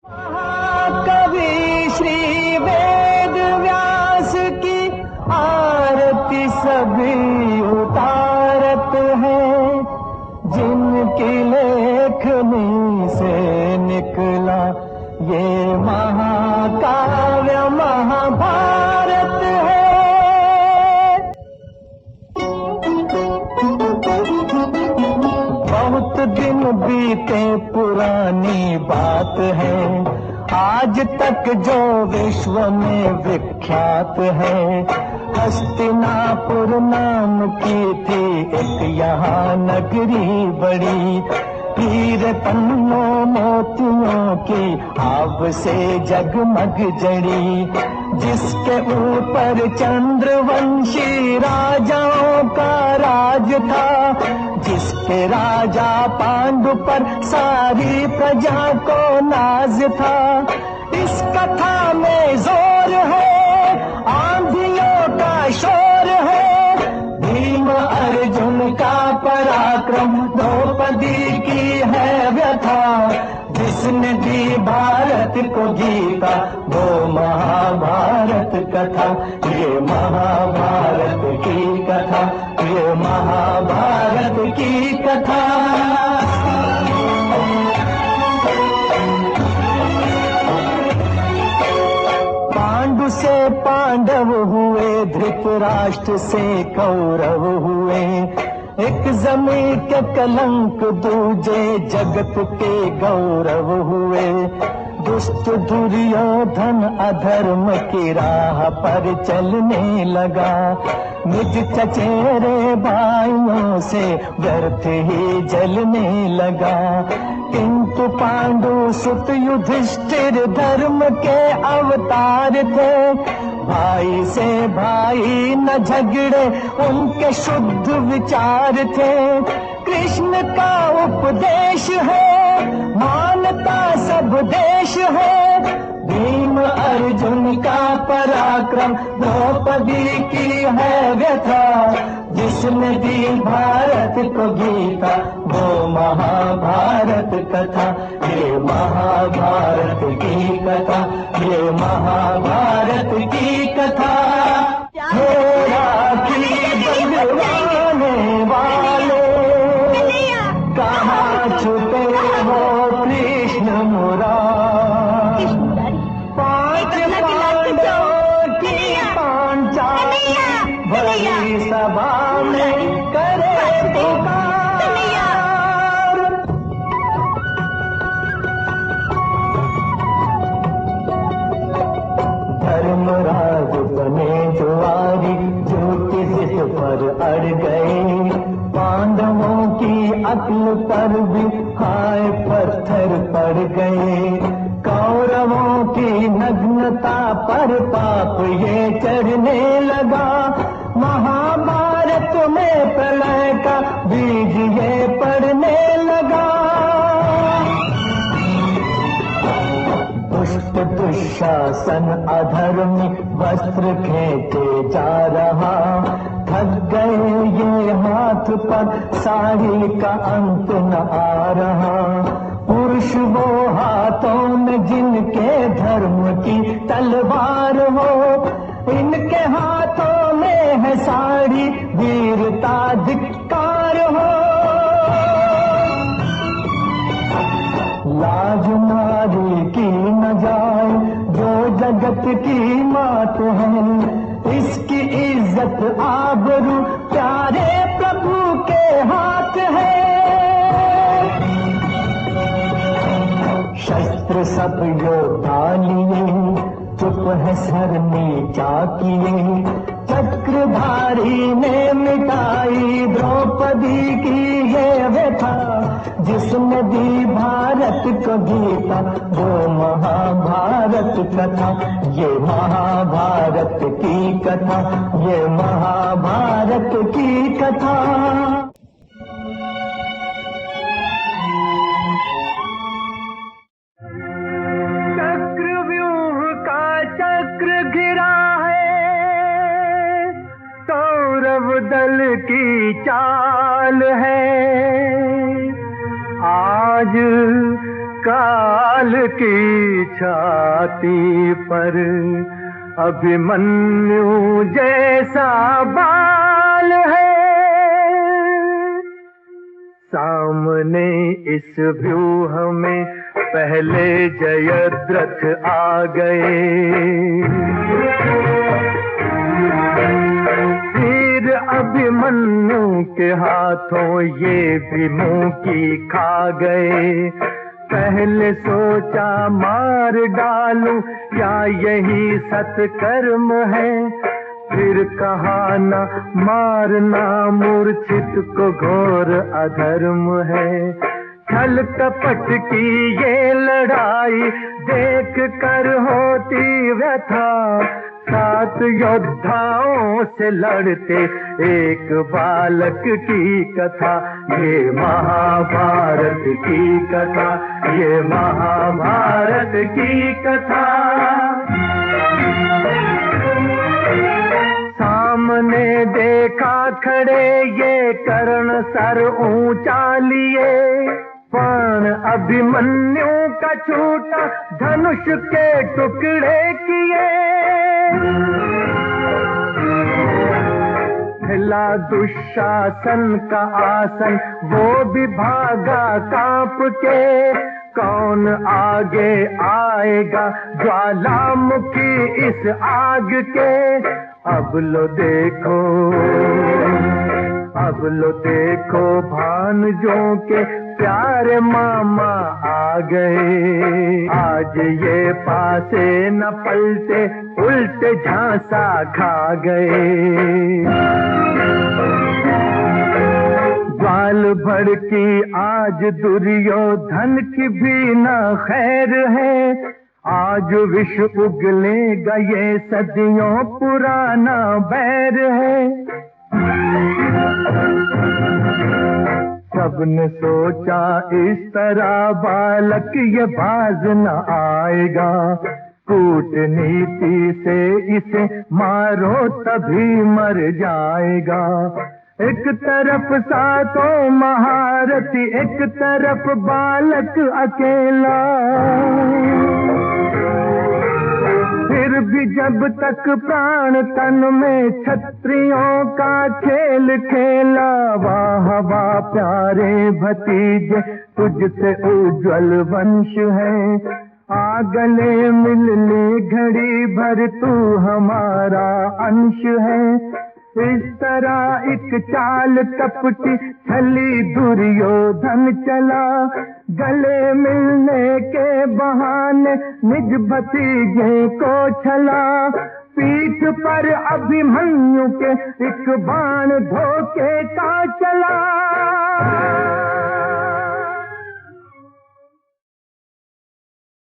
कवि श्री वेद व्यास की आरती सभी उतारत है, जिनकी लेखनी से निकला ये महाकाव्य महाभारत है। बहुत दिन बीते पुरानी बात है, आज तक जो विश्व में विख्यात है। हस्तिनापुर नाम की थी एक यहाँ नगरी बड़ी, हीरे पन्नों मोतियों की आभ से जगमग जड़ी, जिसके ऊपर चंद्रवंशी राजाओं का राज था, जिसके राजा पांडु पर सारी प्रजा को नाज था। इस कथा में जोर है, आंधियों का शोर है, भीम अर्जुन का पराक्रम, द्रौपदी की है व्यथा, जिसने दी भारत को जीता वो महाभारत कथा। ये महाभारत की कथा, ये महाभारत की कथा। पांडु से पांडव हुए, धृतराष्ट्र से कौरव हुए, एक जमीन के कलंक दूजे जगत के गौरव हुए। दुष्ट दुर्योधन अधर्म की राह पर चलने लगा, निज चचेरे भाइयों से व्यर्थ ही जलने लगा। किंतु पांडु सुत युधिष्ठिर धर्म के अवतार थे, भाई से भाई न झगड़े उनके शुद्ध विचार थे। कृष्ण का उपदेश है, मानता सब देश है, भीम अर्जुन का पराक्रम, द्रौपदी की है व्यथा, जिसने दी भारत को गीता वो महाभारत कथा। ये महाभारत की कथा, ये महाभारत की कथा। बंधवाने वाले कहाँ छुपे हो कृष्ण मुरारी, पांच पांडवों की पांचाली भरी सभा में करे पुकार। धर्मराज बने जुआरी, झूठी जिद पर अड़ गए, पांडवों की अक्ल पर भी हाय पत्थर पड़ गए। कौरवों की नग्नता पर पाप ये चढ़ने लगा, महाभारत में प्रलय का बीज ये पड़ने लगा। दुष्ट दुशासन अधर्मी वस्त्र खेते जा रहा, थक गए ये हाथ पर साड़ी का अंत न आ रहा। पुरुष वो हाथों में जिनके धर्म की तलवार हो, इनके हाथों में है साड़ी वीरता धिक्कार हो। लाज नारी की न जाए जो जगत की मात है, इसकी इज्जत आबरू प्यारे प्रभु के हाथ है। शस्त्र सब योद्धा लिए, चुप है सर नीचा किए, चक्रधारी ने मिटाई द्रौपदी की ये व्यथा, जिसने दी भारत को गीता वो महाभारत कथा। ये महाभारत की कथा, ये महाभारत की कथा। चक्रव्यूह का चक्र गिरा है, कौरव दल की चाल है, आज काल लाल की छाती पर अभिमन्यु जैसा बाल है। सामने इस व्यूह में पहले जयद्रथ आ गए। वीर अभिमन्यु के हाथों ये भी मुंह की खा गए। पहले सोचा मार डालूं या यही सत्कर्म है, फिर कहा न मारना मूर्छित को घोर अधर्म है। छल कपट की ये लड़ाई देख कर होती व्यथा, 7 योद्धाओं से लड़ते एक बालक की कथा। ये महाभारत की कथा, ये महाभारत की कथा। सामने देखा खड़े ये कर्ण सर ऊंचा लिए, पण अभिमन्यु का छूटा धनुष के टुकड़े किए। हिला दुशासन का आसन वो भी भागा कांप के, कौन आगे आएगा ज्वालामुखी इस आग के। अब लो देखो, अब लो देखो भानजों के प्यारे मामा आ गए। आज ये पासे न पलटे, उल्टे झांसा खा गए। ग्वाल भड़की आज दुर्योधन की भी न खैर है। आज विष उगलेगा ये सदियों पुराना बैर है। सबने सोचा इस तरह बालक ये बाज न आएगा, कूटनीति से इसे मारो तभी मर जाएगा। एक तरफ 7 महारथी, एक तरफ बालक अकेला। फिर भी जब तक प्राण तन में क्षत्रियों का खेल खेला। वाह वाह प्यारे भतीजे तुझसे उज्जवल वंश है, आ गले मिलने घड़ी भर तू हमारा अंश है। इस तरह एक चाल कपटी छली दुर्योधन चला, गले मिलने के बहाने निज भतीजे को छला। पीठ पर अभिमन्यु के एक बाण धोखे का चला।